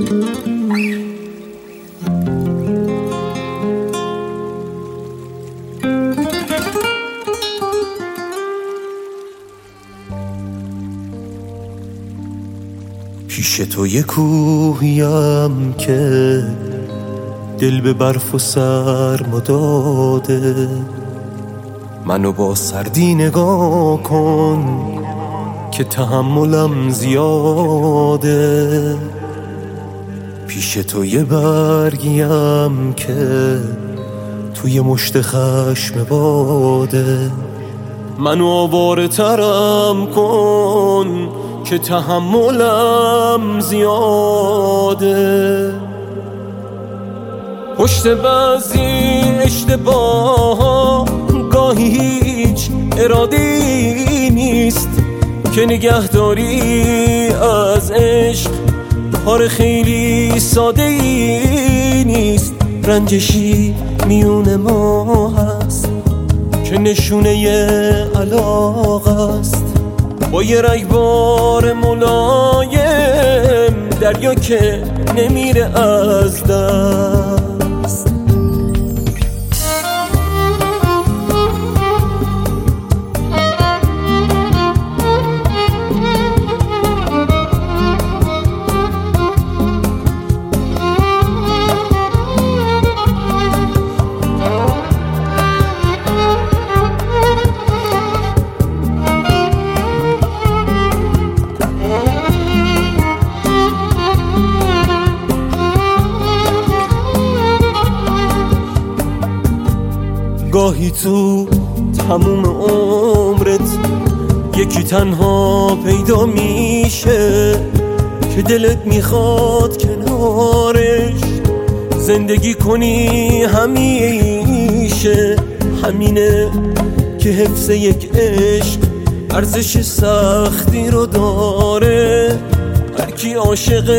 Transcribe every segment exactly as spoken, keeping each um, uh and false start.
پیش تو یه کوهیم که دل به برف و سرما داده، منو با سردی نگاه کن که تحملم زیاده. پیش تو یه برگیم که توی مشت خشم باده، منو آواره ترم کن که تحملم زیاده. پشت بعضی اشتباه گاهی هیچ ارادی نیست که نگهداری از عشق کار خیلی ساده ای نیست. رنجشی میون ما هست که نشونه علاقه است، با یه رگبار ملایم دریا که نمیره از دست. گاهی تو تموم عمرت یکی تنها پیدا میشه که دلت میخواد کنارش زندگی کنی همیشه. همینه که حفظ یک عشق ارزش سختی رو داره. هر کی عاشق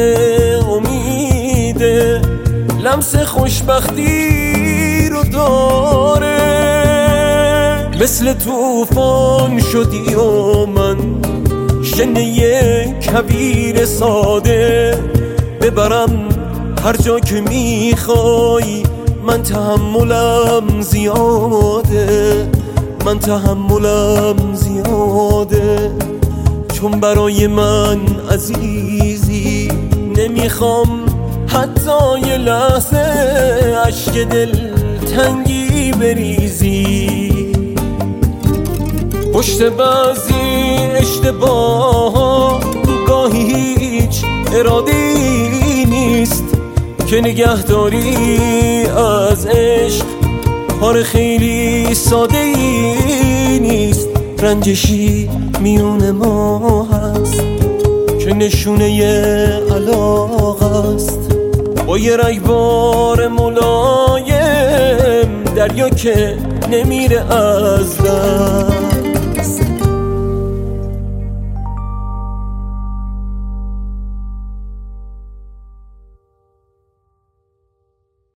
امیده لمس خوشبختی رو داره. مثل طوفان شدی و من شنه یک کویر ساده، ببرم هر جا که میخوای. من تحملم زیاده، من تحملم زیاده، چون برای من عزیزی نمیخوام حتی یه لحظه اشک دل تنگی بریزی. پشت بعضی اشتباه گاهی هیچ ارادی نیست که نگهداری از عشق کار خیلی ساده ای نیست. رنجشی میون ما هست که نشونه علاقه است، با یه رگبار ملایم دریا که نمیره از دست.